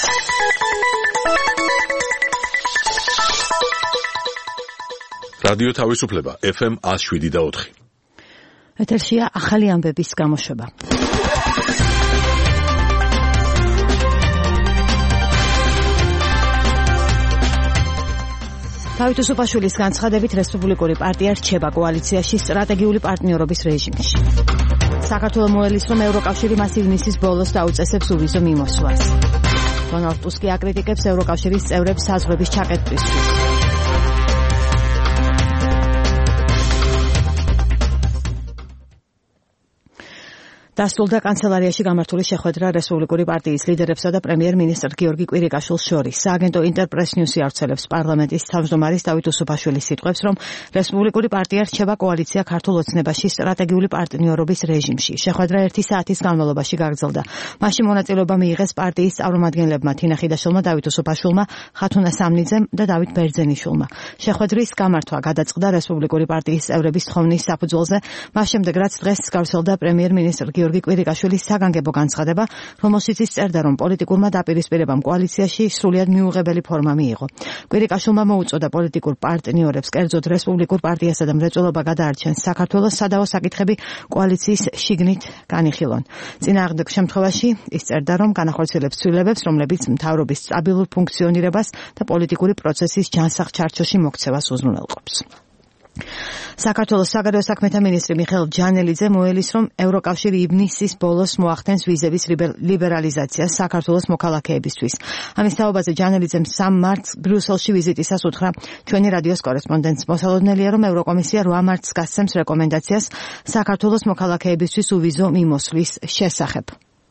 რადიო თავისუფლება FM 107.4. ეთერშია ახალი ამბების გამოშვება. დავით უსუპაშვილის განცხადებით რესპუბლიკური პარტია რჩება კოალიციაში სტრატეგიული პარტნიორობის რეჟიმში. საქართველოს მოელის, რომ ევროკავშირი მას ივნისის ბოლოს დაუწესებს უვიზო მიმოსვლას. დონალდ ტუსკი აკრიტიკებს ევროკავშირის წევრებს საზღვრების ჩაკეტვისთვის. დასრულდა კანცელარიაში გამართული შეხვედრა რესპუბლიკური პარტიის ლიდერებსა და პრემიერ-მინისტრ გიორგი კვირიკაშვილის შორის. სააგენტო ინტერპრეს ნიუსი ავრცელებს პარლამენტის თავმჯდომარის დავით უსუპაშვილის სიტყვებს, რომ რესპუბლიკური პარტია რჩება კოალიცია ქართულ ოცნებაში სტრატეგიული პარტნიორობის რეჟიმში. შეხვედრა 1 საათის განმავლობაში გაგრძელდა. მასში მონაწილეობა მიიღეს პარტიის წარმომადგენლებმა თინა ხიდაშვილმა, დავით უსუპაშვილმა, ხათუნა სამნიძემ და დავით ბერძენიშვილმა. შეხვედრის გამართვა გადაწყდა რესპუბლიკური პარტიის წევრების თხოვნის საფუძველზე, მას შემდეგ რაც დღეს გავრცელდა პრემიერ-მინისტრ გიორგი კვირიკაშვილის საგანგებო განცხადება, რომელშიც ის წერდა, რომ პოლიტიკურმა დაპირისპირებამ კოალიციაში სრულიად მიუღებელი ფორმა მიიღო. კვირიკაშვილმა მოუწოდა პოლიტიკურ პარტნიორებს, კერძოდ რესპუბლიკურ პარტიასა და მრეწველობა გადაარჩენს საქართველოს სადავო საკითხები კოალიციის შიგნით განიხილონ. წინააღმდეგ შემთხვევაში ის წერდა, რომ განახორციელებს ცვლილებებს, რომლებიც მთავრობის სტაბილურ ფუნქციონირებას და პოლიტიკური პროცესის ჯანსაღ ჩარჩოში მოქცევას უზრუნველყოფს. საქართველოს საგარეო საქმეთა მინისტრი მიხეილ ჯანელიძე მოელის, რომ ევროკავშირი ივნისის ბოლოს მოახდენს ვიზების ლიბერალიზაციას საქართველოს მოქალაქეებისთვის. ამის თაობაზე ჯანელიძემ 3 მარტს ბრიუსელში ვიზიტისას უთხრა ჩვენი რადიოს კორესპონდენტს. მოსალოდნელია, რომ ევროკომისია 8 მარტს გასცემს რეკომენდაციას საქართველოს მოქალაქეებისთვის უვიზო მიმოსვლის შესახებ.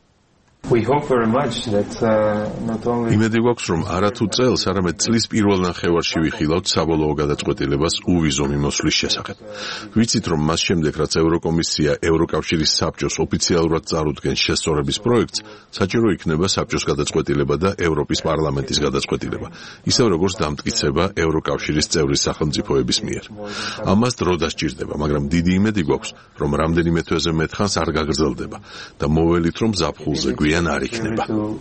იმედი გვაქვს, რომ არათუ წელს, არამედ წლის პირველ ნახევარში ვიხილავთ საბოლოო გადაწყვეტილებას უვიზო მიმოსვლის შესახებ. ვიცით, რომ მას შემდეგ, რაც ევროკომისია ევროკავშირის საბჭოს ოფიციალურად წარუდგენს შესწორების პროექტს, საჭირო იქნება საბჭოს გადაწყვეტილება და ევროპის პარლამენტის გადაწყვეტილება, ისევ როგორც დამტკიცება ევროკავშირის წევრი სახელმწიფოების მიერ. ამას დრო დასჭირდება, მაგრამ დიდი იმედი გვაქვს, რომ რამდენიმე თვეზე მეტხანს არ გაგრძელდება და მოველით, რომ ზაფხულზე არ იქნება.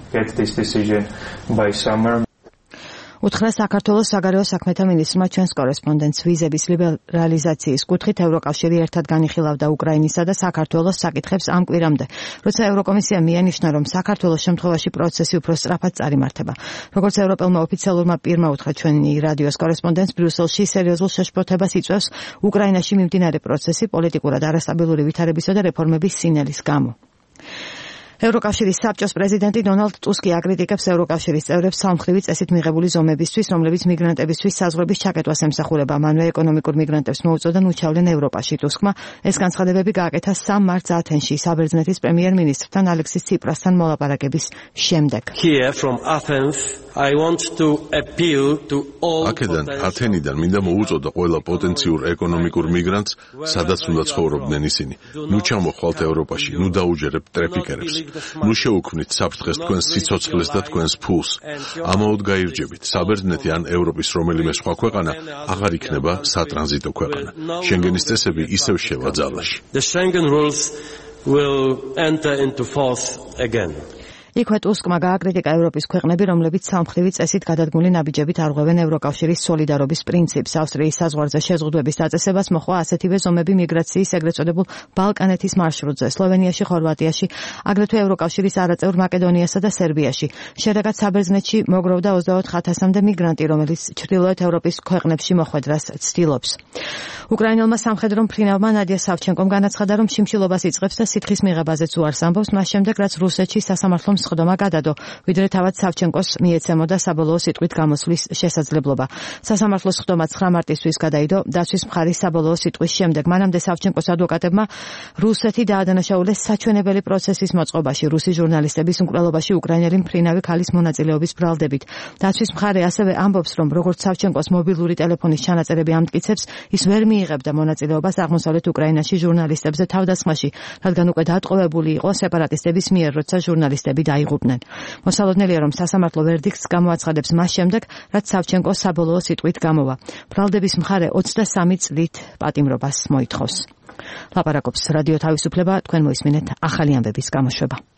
უთხრა საქართველოს საგარეო საქმეთა მინისტრმა ჩვენს კორესპონდენტს. ვიზების ლიბერალიზაციის კუთხით ევროკავშირი ერთად განიხილავდა უკრაინისა და საქართველოს საკითხებს ამ კვირამდე, როცა ევროკომისია მიანიშნა, რომ საქართველოს შემთხვევაში პროცესი უფრო სწრაფად წარიმართება. როგორც ევროპელმა ოფიციალურმა პირმა უთხრა ჩვენი რადიოს კორესპონდენტს, ბრიუსელში სერიოზულ შეშფოთებას იწვევს უკრაინაში მიმდინარე პროცესი პოლიტიკურად არასტაბილური ვითარებისა და რეფორმების სინელის გამო. ევროკავშირის საბჭოს პრეზიდენტი დონალდ ტუსკი აკრიტიკებს ევროკავშირის წევრებს სამხრივი წესით მიღებული ზომებისთვის, რომლებიც მიგრანტებისთვის საზღვრების ჩაკეტვას ემსახურება. მანვე ეკონომიკურ მიგრანტებს მოუწოდა ნუჩავლენ ევროპაში. ტუსკმა ეს განცხადებები გააკეთა 3 მარტს ათენში საბერძნეთის პრემიერ-მინისტრთან ალექსის ციპრასთან მოლაპარაკების შემდეგ. აქედან ათენიდან მინდა მოუწოდა ყველა პოტენციურ ეკონომიკურ მიგრანტს, სადაც უნდა ცხოვრობდნენ ისინი. ნუ ჩამოხვალთ ევროპაში, ნუ დაუჯერებთ ტრეფიკერებს. ნუ შეუქმნით საფრთხეს თქვენს სიცოცხლეს და თქვენს ფულს. ამაოდ გაირჯებით. საბერძნეთი ან ევროპის რომელიმე სხვა ქვეყანა აღარ იქნება სატრანზიტო ქვეყანა. შენგენის წესები ისევ შევა ძალაში. იქვე ტუსკმა გააკრიტიკა ევროპის ქვეყნები, რომლებიც სამხრივი წესით გადადგმული ნაბიჯებით არღვევენ ევროკავშირის სოლიდარობის პრინციპს. ავსტრიის საზღვარზე შეზღუდვების დაწესებას მოჰყვა ასეთივე ზომები მიგრაციის ეგრეთ წოდებულ ბალკანეთის მარშრუტზე, სლოვენიაში, ხორვატიაში, აგრეთვე ევროკავშირის არაწევრ მაკედონიასა და სერბიაში. შედეგად საბერძნეთში მოგროვდა 24,000-მდე მიგრანტი, რომელიც ჩრდილოეთ ევროპის ქვეყნებში მოხვედრას ცდილობს. უკრაინელმა სამხედრო მფრინავმა ნადია სავჩენკომ განაცხადა, რომ შიმშილობას იწყებს და სითხის მიღებაზეც უარს ამბობს, მას შემდეგ რაც რუსეთში სასამართლომ სხდომა გადადო, ვიდრე თავად სავჩენკოს მიეცემოდა საბოლოო სიტყვით გამოსვლის შესაძლებლობა. სასამართლოს სხდომა 9 მარტისთვის გადაიდო დაცვის მხარის საბოლოო სიტყვის შემდეგ. მანამდე სავჩენკოს ადვოკატებმა რუსეთი დაადანაშაულეს საჩვენებელი პროცესის მოწყობაში, რუსი ჟურნალისტების მკვლელობაში უკრაინელი მფრინავი ქალის მონაწილეობის ბრალდებით. დაცვის მხარე ასევე ამბობს, რომ როგორც სავჩენკოს მობილური ტელეფონის ჩანაწერები ამტკიცებს, ის ვერ მიიღებდა მონაწილეობას აღმოსავლეთ უკრაინაში ჟურნალისტებზე თავდასხმაში, რადგან უკვე დატყვევებული იყო სეპარატისტების მიერ, როცა ჟურნალისტები დაიღუპნენ. მოსალოდნელია, რომ სასამართლო ვერდიქტს გამოაცხადებს მას შემდეგ, რაც სავჩენკო საბოლოო სიტყვით გამოვა. ბრალდების მხარე 23 წლით პატიმრობას მოითხოვს. ლაპარაკობს რადიო თავისუფლება, თქვენ მოისმინეთ ახალი ამბების გამოშვება.